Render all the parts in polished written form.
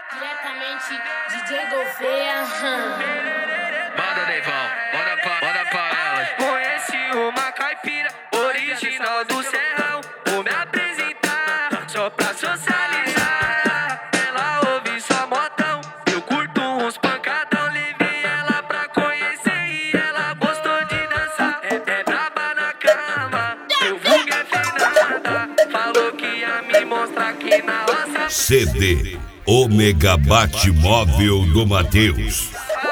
Diretamente DJ Gouveia. Manda, Neivão, manda pra elas. Conheci uma caipira original do Serrão. Vou me apresentar só pra socializar. Ela ouve só modão, eu curto uns pancadão. Levei ela pra conhecer e ela gostou de dançar. É braba na cama, eu vulgo é Fernanda. Falou que ia me mostrar aqui na roça. CD Ômega Batmóvel do Matheus.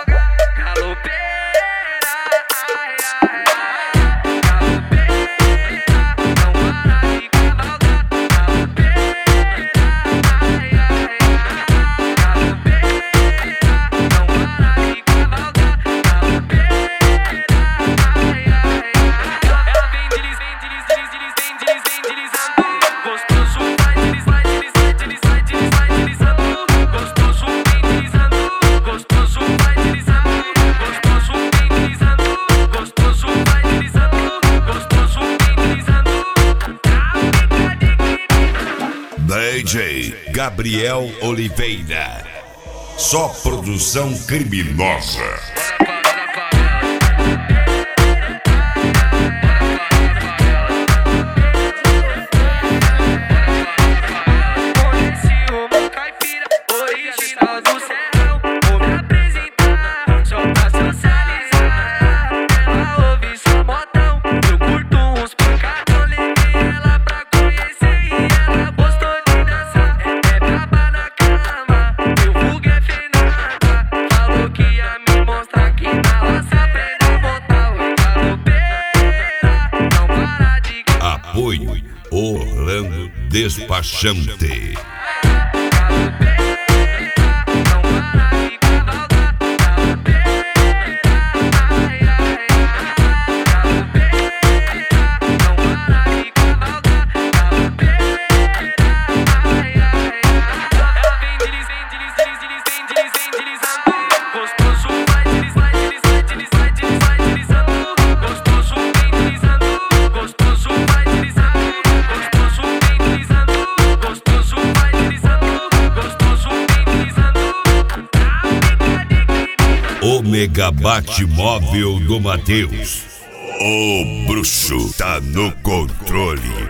DJ Gabriel Oliveira. Só produção criminosa. Apoio Orlando Despachante. Ômega Batmóvel do Matheus. O bruxo tá no controle.